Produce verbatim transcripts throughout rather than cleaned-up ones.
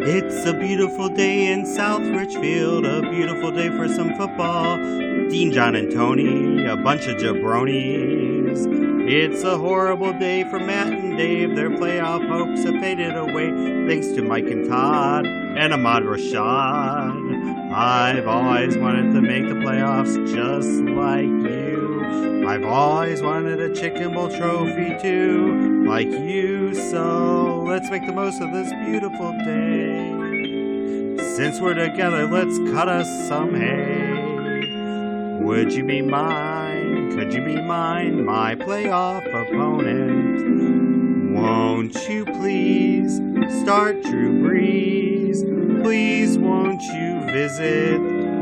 It's a beautiful day in South Richfield, a beautiful day for some football. Dean, John, and Tony, a bunch of jabronis. It's a horrible day for Matt and Dave. Their playoff hopes have faded away, thanks to Mike and Todd and Ahmad Rashad. I've always wanted to make the playoffs just like you. I've always wanted a Chicken Bowl trophy too, like you. So let's make the most of this beautiful day. Since we're together, let's cut us some hay. Would you be mine? Could you be mine? My playoff opponent. Won't you please start Drew Brees? Please won't you visit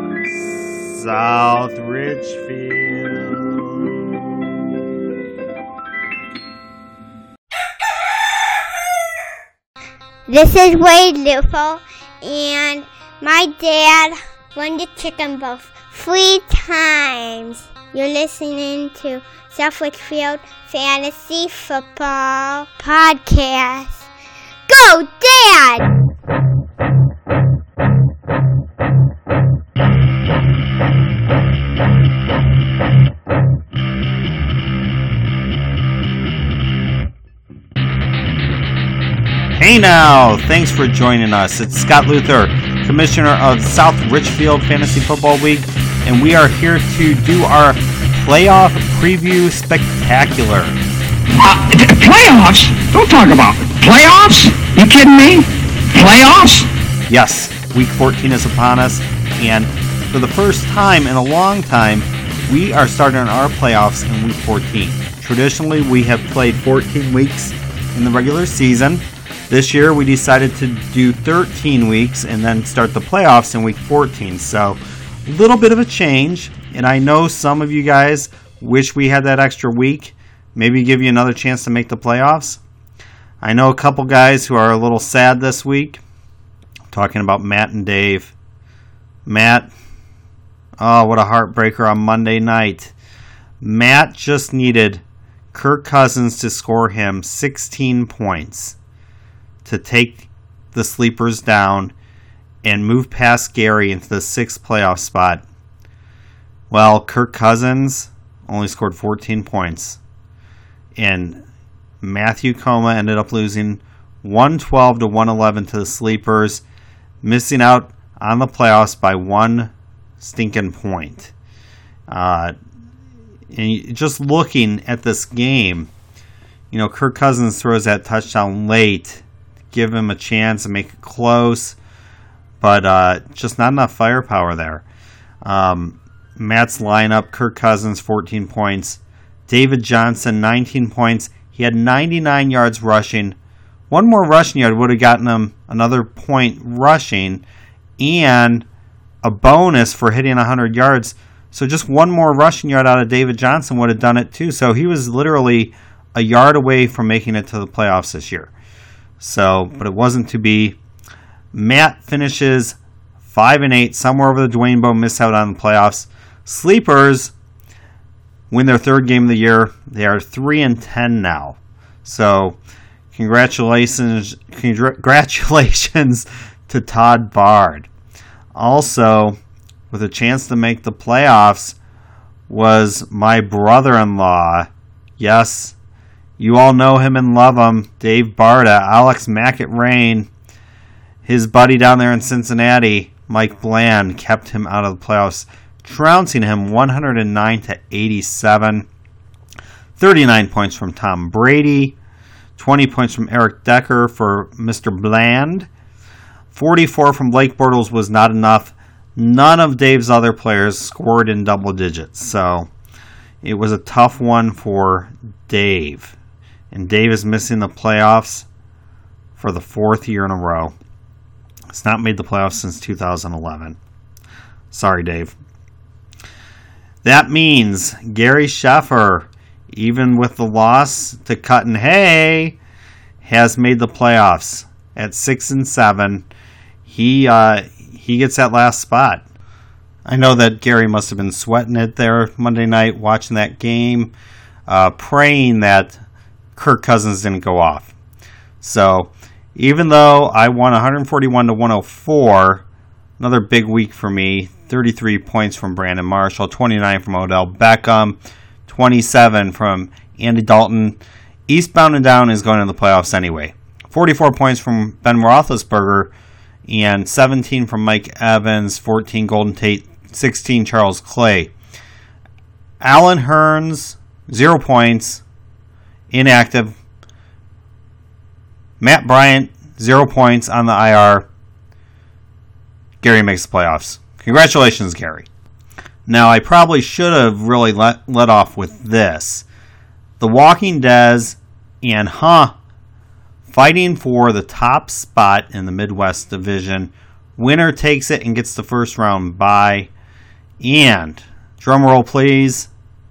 South Richfield? This is Wade Lufo, and my dad won the Chicken Bowl three times. You're listening to South Richfield Fantasy Football Podcast. Go, Dad! Hey now, thanks for joining us. It's Scott Luther, Commissioner of South Richfield Fantasy Football League, and we are here to do our playoff preview spectacular. Uh, playoffs? Don't talk about it. Playoffs? You kidding me? Playoffs? Yes, week fourteen is upon us, and for the first time in a long time, we are starting our playoffs in week fourteen. Traditionally, we have played fourteen weeks in the regular season. This year, we decided to do thirteen weeks and then start the playoffs in week fourteen. So, a little bit of a change. And I know some of you guys wish we had that extra week. Maybe give you another chance to make the playoffs. I know a couple guys who are a little sad this week. I'm talking about Matt and Dave. Matt, oh, what a heartbreaker on Monday night. Matt just needed Kirk Cousins to score him sixteen points. To take the sleepers down and move past Gary into the sixth playoff spot. Well, Kirk Cousins only scored fourteen points. And Matthew Coma ended up losing one twelve to one eleven to the sleepers, missing out on the playoffs by one stinking point. Uh, and just looking at this game, you know, Kirk Cousins throws that touchdown late, give him a chance and make it close, but uh, just not enough firepower there. Um, Matt's lineup, Kirk Cousins, fourteen points. David Johnson, nineteen points. He had ninety-nine yards rushing. One more rushing yard would have gotten him another point rushing and a bonus for hitting one hundred yards. So just one more rushing yard out of David Johnson would have done it too. So he was literally a yard away from making it to the playoffs this year. So, but it wasn't to be. Matt finishes five and eight, somewhere over the Dwayne Bowe, miss out on the playoffs. Sleepers win their third game of the year. They are three and ten now. So, congratulations, congratulations to Todd Bard. Also, with a chance to make the playoffs, was my brother-in-law. Yes. You all know him and love him, Dave Barta, Alex Mack at Rain. His buddy down there in Cincinnati, Mike Bland, kept him out of the playoffs, trouncing him one hundred nine to eighty-seven. thirty-nine points from Tom Brady, twenty points from Eric Decker for Mister Bland. forty-four from Blake Bortles was not enough. None of Dave's other players scored in double digits, so it was a tough one for Dave. And Dave is missing the playoffs for the fourth year in a row. It's not made the playoffs since two thousand eleven. Sorry, Dave. That means Gary Sheffer, even with the loss to Cuttin Hay, has made the playoffs at six and seven. He uh, he gets that last spot. I know that Gary must have been sweating it there Monday night, watching that game, uh, praying that Kirk Cousins didn't go off. So Even though I won one forty-one to one oh four, another big week for me. thirty-three points from Brandon Marshall, twenty-nine from Odell Beckham, twenty-seven from Andy Dalton. Eastbound and Down is going to the playoffs anyway. forty-four points from Ben Roethlisberger, and seventeen from Mike Evans, fourteen Golden Tate, sixteen Charles Clay. Allen Hurns, zero points, inactive. Matt Bryant, zero points on the I R. Gary makes the playoffs. Congratulations, Gary. Now, I probably should have really let, let off with this. The Walking Dead and Huh fighting for the top spot in the Midwest Division. Winner takes it and gets the first round bye. And, drum roll please,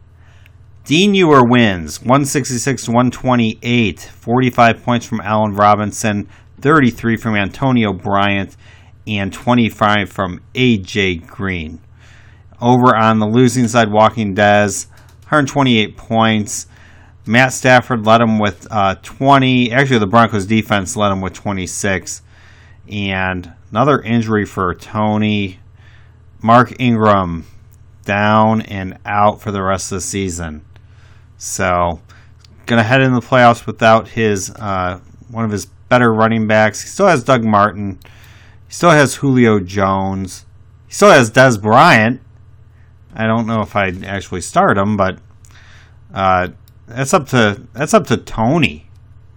Dean Ewer wins one sixty-six to one twenty-eight. forty-five points from Allen Robinson, thirty-three from Antonio Bryant, and twenty-five from A J Green. Over on the losing side, Walking Dead, one twenty-eight points. Matt Stafford led him with uh, twenty. Actually, the Broncos defense led him with twenty-six. And another injury for Tony. Mark Ingram down and out for the rest of the season. So, going to head into the playoffs without his uh, one of his better running backs. He still has Doug Martin. He still has Julio Jones. He still has Dez Bryant. I don't know if I'd actually start him, but uh, that's up to that's up to Tony.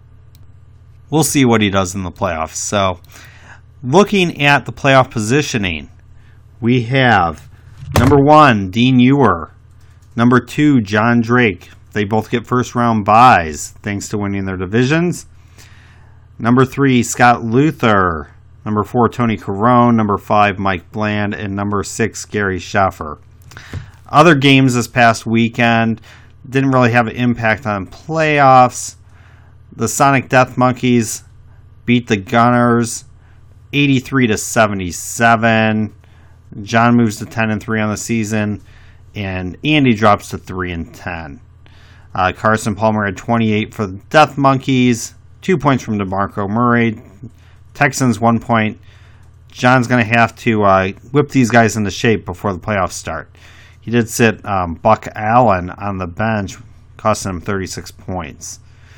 We'll see what he does in the playoffs. So, looking at the playoff positioning, we have number one, Dean Ewer. Number two, John Drake. They both get first round byes thanks to winning their divisions. Number three, Scott Luther. Number four, Tony Carone. Number five, Mike Bland. And number six, Gary Schaffer. Other games this past weekend didn't really have an impact on playoffs. The Sonic Death Monkeys beat the Gunners eighty-three to seventy-seven. John moves to ten and three on the season, and Andy drops to three and ten. Uh, Carson Palmer had twenty-eight for the Death Monkeys, two points from DeMarco Murray. Texans, one point. John's going to have to uh, whip these guys into shape before the playoffs start. He did sit um, Buck Allen on the bench, costing him thirty-six points.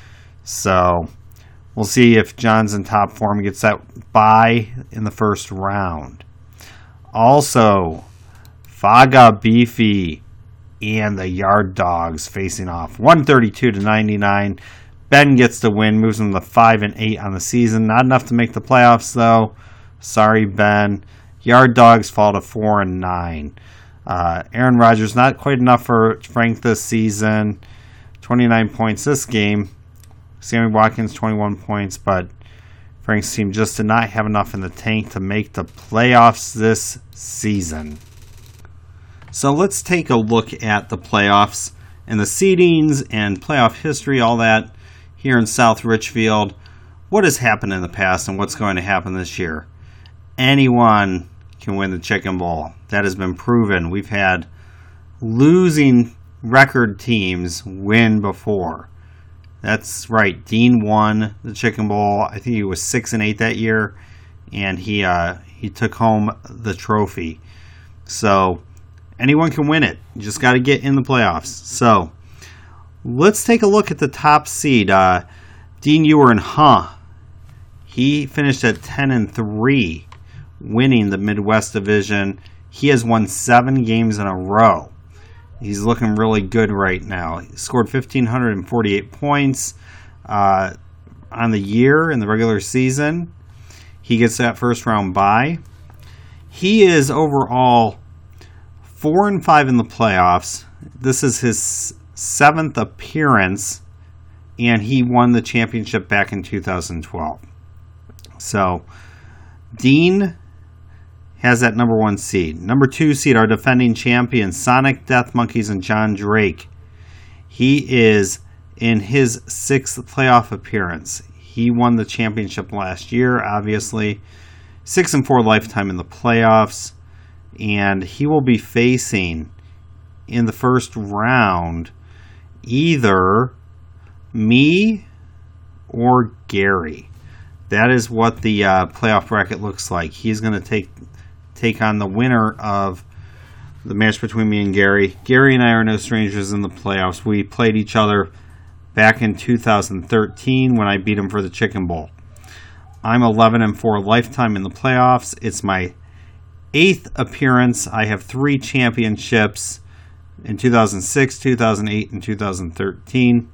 So, we'll see if John's in top form, gets that bye in the first round. Also, Faga Beefy and the Yard Dogs facing off, one thirty-two to ninety-nine. Ben gets the win, moves him to five and eight on the season. Not enough to make the playoffs, though. Sorry, Ben. Yard Dogs fall to four and nine. Uh, Aaron Rodgers, not quite enough for Frank this season. twenty-nine points this game. Sammy Watkins, twenty-one points, but Frank's team just did not have enough in the tank to make the playoffs this season. So let's take a look at the playoffs and the seedings and playoff history, all that here in South Richfield. What has happened in the past and what's going to happen this year? Anyone can win the Chicken Bowl. That has been proven. We've had losing record teams win before. That's right. Dean won the Chicken Bowl. I think he was six and eight that year, and he uh, he took home the trophy. So anyone can win it. You just got to get in the playoffs. So let's take a look at the top seed. Uh, Dean Ewer and Huh. He finished at ten and three, winning the Midwest Division. He has won seven games in a row. He's looking really good right now. He scored one thousand five hundred forty-eight points uh, on the year in the regular season. He gets that first round bye. He is overall four and five in the playoffs. This is his seventh appearance, and he won the championship back in two thousand twelve. So, Dean has that number one seed. Number two seed, our defending champions, Sonic Death Monkeys and John Drake. He is in his sixth playoff appearance. He won the championship last year, obviously. Six and four lifetime in the playoffs. And he will be facing, in the first round, either me or Gary. that is what the uh, playoff bracket looks like. He's going to take take on the winner of the match between me and Gary. Gary and I are no strangers in the playoffs. We played each other back in two thousand thirteen when I beat him for the Chicken Bowl. I'm eleven and four lifetime in the playoffs. It's my eighth appearance. I have three championships in two thousand six, two thousand eight, and two thousand thirteen.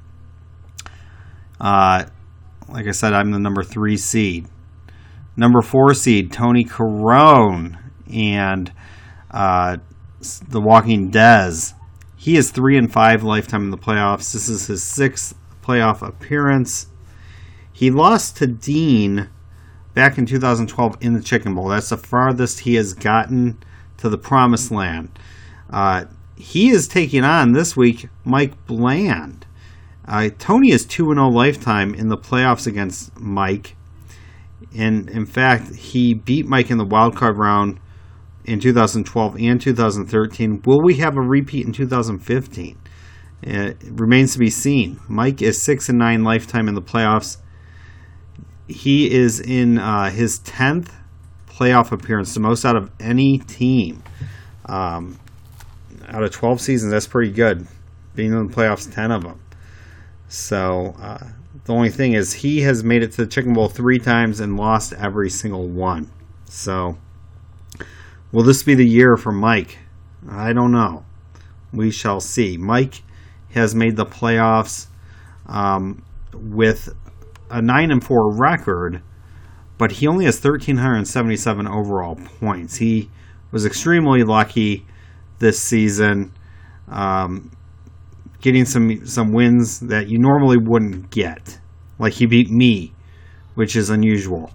Uh, like I said, I'm the number three seed. Number four seed, Tony Carone, and uh, The Walking Dez. He is three and five lifetime in the playoffs. This is his sixth playoff appearance. He lost to Dean back in two thousand twelve in the Chicken Bowl. That's the farthest he has gotten to the promised land. Uh, he is taking on this week Mike Bland. Uh, Tony is two and oh lifetime in the playoffs against Mike. And in fact, he beat Mike in the wild card round in two thousand twelve and two thousand thirteen. Will we have a repeat in two thousand fifteen? It remains to be seen. Mike is six and nine lifetime in the playoffs. He is in uh, his tenth playoff appearance, the most out of any team. Um, out of twelve seasons, that's pretty good. Being in the playoffs, ten of them. So uh, the only thing is he has made it to the Chicken Bowl three times and lost every single one. So will this be the year for Mike? I don't know. We shall see. Mike has made the playoffs um, with a nine and four record, but he only has one thousand three hundred seventy-seven overall points. He was extremely lucky this season, um, getting some some wins that you normally wouldn't get. Like he beat me, which is unusual.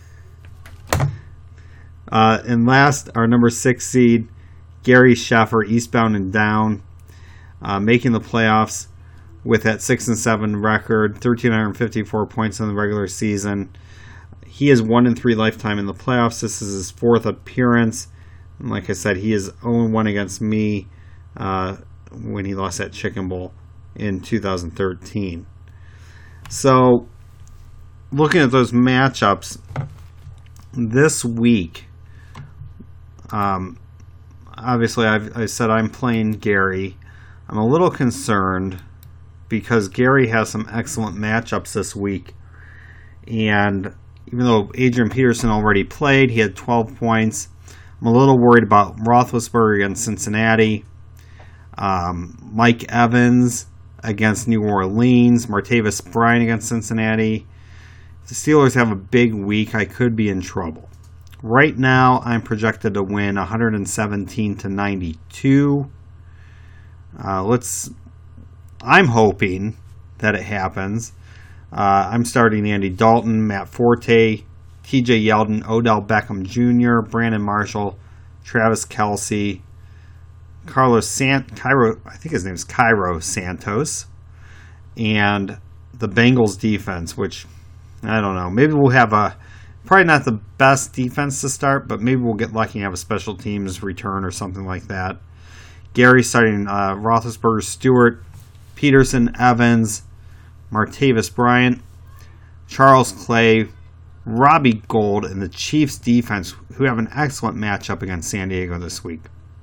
Uh, and last, our number six seed, Gary Sheffer, Eastbound and Down, uh, making the playoffs with that six and seven record, one thousand three hundred fifty-four points in the regular season. He is one and three lifetime in the playoffs. This is his fourth appearance. And like I said, he is oh and one against me uh, when he lost that Chicken Bowl in two thousand thirteen. So, looking at those matchups this week, um, obviously I've, I said I'm playing Gary. I'm a little concerned because Gary has some excellent matchups this week. And even though Adrian Peterson already played, he had twelve points. I'm a little worried about Roethlisberger against Cincinnati, um, Mike Evans against New Orleans, Martavis Bryant against Cincinnati. If the Steelers have a big week, I could be in trouble. Right now, I'm projected to win one seventeen to ninety-two. Uh, let's. I'm hoping that it happens. Uh, I'm starting Andy Dalton, Matt Forte, T J Yeldon, Odell Beckham Junior, Brandon Marshall, Travis Kelce, Carlos Sant, Cairo, I think his name is Cairo Santos, and the Bengals defense, which I don't know. Maybe we'll have a probably not the best defense to start, but maybe we'll get lucky and have a special teams return or something like that. Gary starting uh, Roethlisberger, Stewart, Peterson, Evans, Martavis Bryant, Charles Clay, Robbie Gould, and the Chiefs defense, who have an excellent matchup against San Diego this week.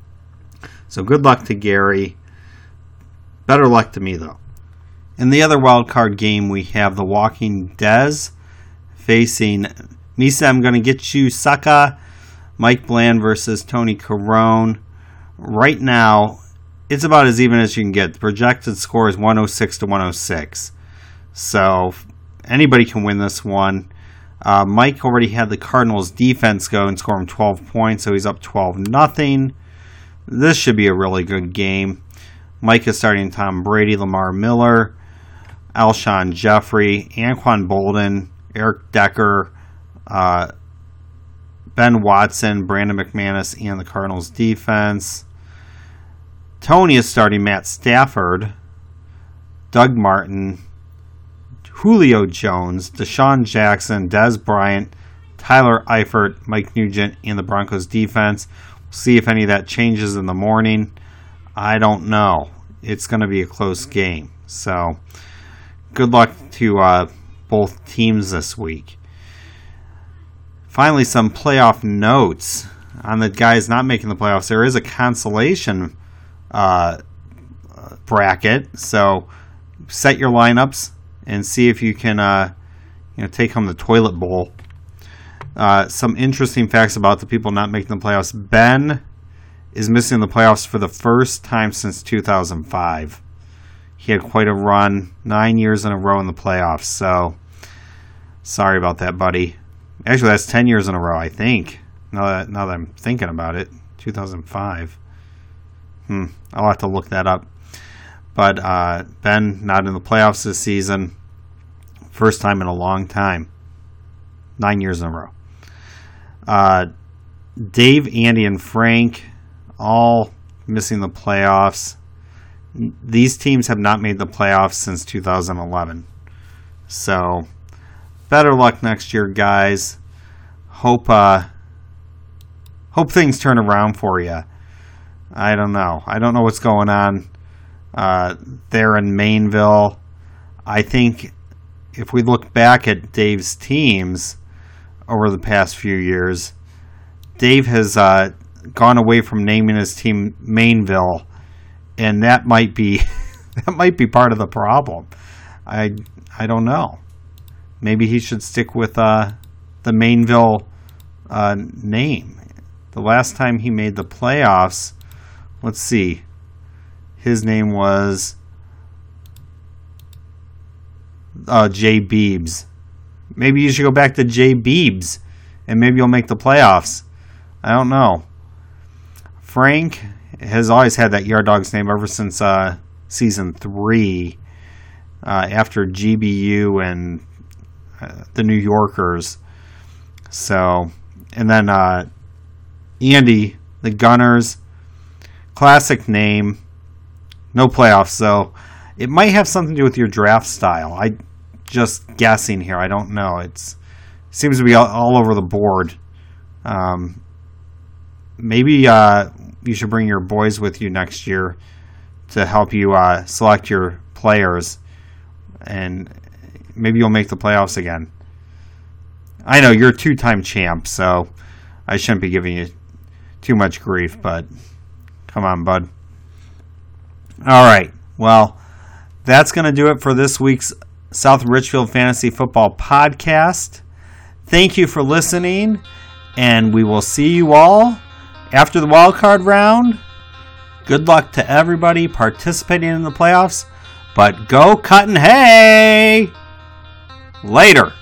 So good luck to Gary. Better luck to me, though. In the other wild card game, we have The Walking Dez facing Misa I'm Gonna Get You Sucka, Mike Bland versus Tony Carone. Right now, it's about as even as you can get. The projected score is one oh six to one oh six. So anybody can win this one. Uh, Mike already had the Cardinals defense go and score him twelve points, so he's up twelve nothing. This should be a really good game. Mike is starting Tom Brady, Lamar Miller, Alshon Jeffrey, Anquan Bolden, Eric Decker, uh, Ben Watson, Brandon McManus, and the Cardinals defense. Tony is starting Matt Stafford, Doug Martin, Julio Jones, Deshaun Jackson, Dez Bryant, Tyler Eifert, Mike Nugent, and the Broncos defense. We'll see if any of that changes in the morning. I don't know. It's going to be a close game. So, good luck to uh, both teams this week. finally, some playoff notes on the guys not making the playoffs. There is a consolation uh, bracket, so set your lineups and see if you can uh, you know, take home the toilet bowl. Uh, some interesting facts about the people not making the playoffs. Ben is missing the playoffs for the first time since two thousand five. He had quite a run, nine years in a row in the playoffs, so sorry about that, buddy. Actually, that's ten years in a row, I think, now that, now that I'm thinking about it. two thousand five. Hmm, I'll have to look that up. But uh, Ben not in the playoffs this season. First time in a long time. Nine years in a row. Uh, Dave, Andy, and Frank all missing the playoffs. These teams have not made the playoffs since two thousand eleven. So, better luck next year, guys. Hope uh, hope things turn around for you. I don't know. I don't know what's going on uh, there in Mainville. I think if we look back at Dave's teams over the past few years, Dave has uh, gone away from naming his team Mainville, and that might be that might be part of the problem. I I don't know. Maybe he should stick with uh, the Mainville uh, name. The last time he made the playoffs, let's see, his name was uh, Jay Beebs. Maybe you should go back to Jay Beebs, and maybe you'll make the playoffs. I don't know. Frank has always had that Yard Dogs name ever since uh, season three, uh, after G B U and uh, the New Yorkers. So, and then uh, Andy, the Gunners, classic name, no playoffs. So, it might have something to do with your draft style. I just guessing here. I don't know. It's it seems to be all, all over the board. Um, maybe uh, you should bring your boys with you next year to help you uh, select your players, and maybe you'll make the playoffs again. I know you're a two-time champ, so I shouldn't be giving you too much grief, but come on, bud. All right. Well, that's going to do it for this week's South Richfield Fantasy Football Podcast. Thank you for listening, and we will see you all after the wild card round. Good luck to everybody participating in the playoffs, but go Cuttin' Hay! Later.